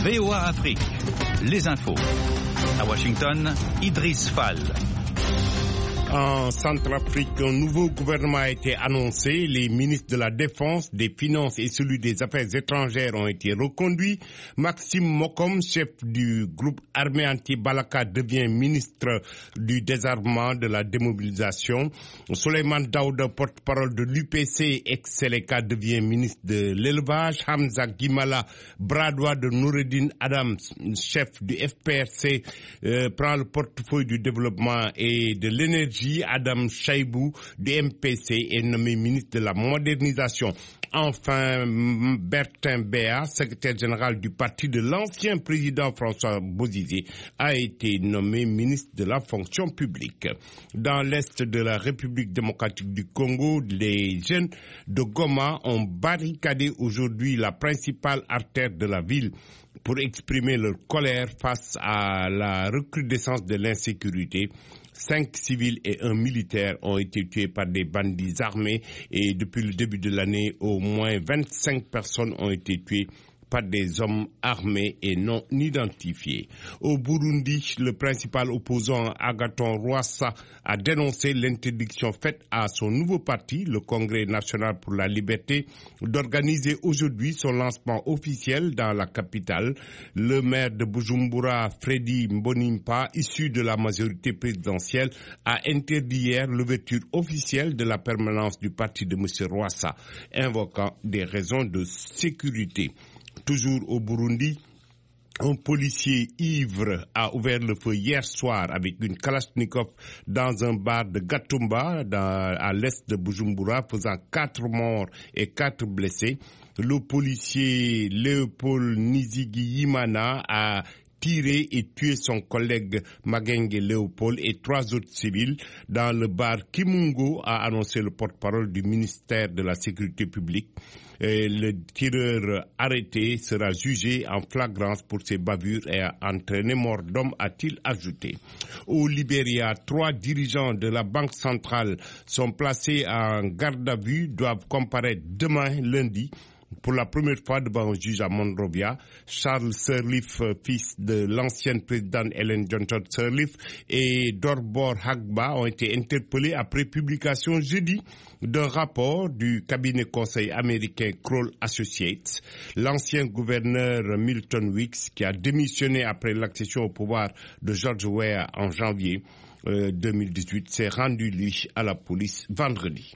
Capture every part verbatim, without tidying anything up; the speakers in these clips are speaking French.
V O A Afrique, les infos. À Washington, Idriss Fall. En Centrafrique, un nouveau gouvernement a été annoncé. Les ministres de la Défense, des Finances et celui des Affaires étrangères ont été reconduits. Maxime Mokom, chef du groupe armé anti-Balaka, devient ministre du désarmement, de la démobilisation. Souleymane Daouda, porte-parole de l'U P C, ex-Seleka, devient ministre de l'élevage. Hamza Gimala, bras droit de Noureddin Adams, chef du F P R C, euh, prend le portefeuille du développement et de l'énergie. Adam Chaibou du M P C est nommé ministre de la modernisation. Enfin, Bertin Béa, secrétaire général du parti de l'ancien président François Bozizé, a été nommé ministre de la fonction publique. Dans l'est de la République démocratique du Congo, les jeunes de Goma ont barricadé aujourd'hui la principale artère de la ville pour exprimer leur colère face à la recrudescence de l'insécurité. Cinq civils et un militaire ont été tués par des bandits armés et depuis le début de l'année, au moins vingt-cinq personnes ont été tuées par des hommes armés et non identifiés. Au Burundi, le principal opposant Agathon Rwasa a dénoncé l'interdiction faite à son nouveau parti, le Congrès national pour la liberté, d'organiser aujourd'hui son lancement officiel dans la capitale. Le maire de Bujumbura, Freddy Mbonimpa, issu de la majorité présidentielle, a interdit hier l'ouverture officielle de la permanence du parti de M. Rwasa, invoquant des raisons de sécurité. Toujours au Burundi, un policier ivre a ouvert le feu hier soir avec une Kalachnikov dans un bar de Gatumba, dans, à l'est de Bujumbura, faisant quatre morts et quatre blessés. Le policier Léopold Nizigiyimana a tiré et tué son collègue Magenge Léopold et trois autres civils dans le bar Kimungo, a annoncé le porte-parole du ministère de la Sécurité publique. Et le tireur arrêté sera jugé en flagrance pour ses bavures et a entraîné mort d'homme, a-t-il ajouté. Au Libéria, trois dirigeants de la Banque centrale sont placés en garde à vue, doivent comparaître demain, lundi, pour la première fois devant un juge à Monrovia. Charles Sirleaf, fils de l'ancienne présidente Ellen Johnson Sirleaf, et Dorbor Hagba ont été interpellés après publication jeudi d'un rapport du cabinet conseil américain Kroll Associates. L'ancien gouverneur Milton Weeks, qui a démissionné après l'accession au pouvoir de George Weah en janvier euh, deux mille dix-huit, s'est rendu lui à la police vendredi.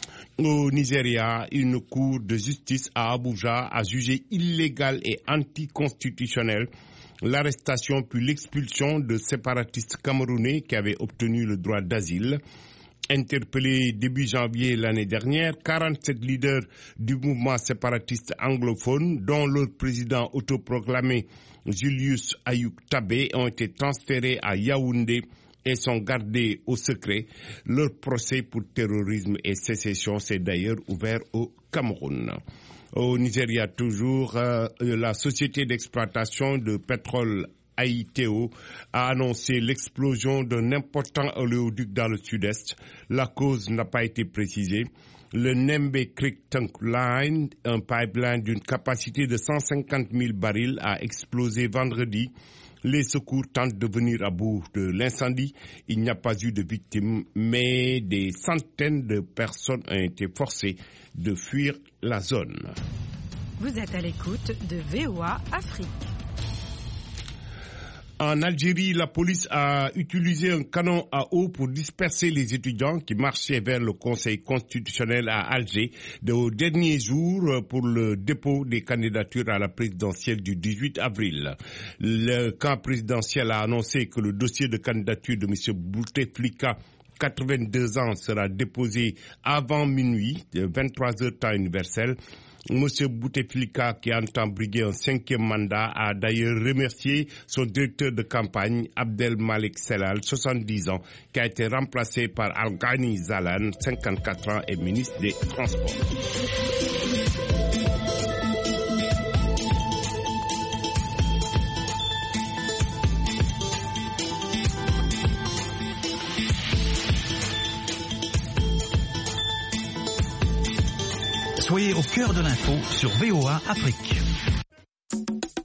Au Nigeria, une cour de justice à Abuja a jugé illégale et anticonstitutionnelle l'arrestation puis l'expulsion de séparatistes camerounais qui avaient obtenu le droit d'asile. Interpellés début janvier l'année dernière, quarante-sept leaders du mouvement séparatiste anglophone, dont leur président autoproclamé Julius Ayuk Tabé, ont été transférés à Yaoundé et sont gardés au secret. Leur procès pour terrorisme et sécession s'est d'ailleurs ouvert au Cameroun. Au Nigeria toujours, euh, la société d'exploitation de pétrole Aiteo a annoncé l'explosion d'un important oléoduc dans le sud-est. La cause n'a pas été précisée. Le Nembe Creek Tank Line, un pipeline d'une capacité de cent cinquante mille barils, a explosé vendredi. Les secours tentent de venir à bout de l'incendie. Il n'y a pas eu de victimes, mais des centaines de personnes ont été forcées de fuir la zone. Vous êtes à l'écoute de V O A Afrique. En Algérie, la police a utilisé un canon à eau pour disperser les étudiants qui marchaient vers le Conseil constitutionnel à Alger au dernier jour pour le dépôt des candidatures à la présidentielle du dix-huit avril. Le camp présidentiel a annoncé que le dossier de candidature de M. Bouteflika, quatre-vingt-deux ans, sera déposé avant minuit, vingt-trois heures temps universel. Monsieur Bouteflika, qui entend briguer un cinquième mandat, a d'ailleurs remercié son directeur de campagne, Abdel Malik Selal, soixante-dix ans, qui a été remplacé par Al-Ghani Zalan, cinquante-quatre ans, et ministre des Transports. Soyez au cœur de l'info sur V O A Afrique.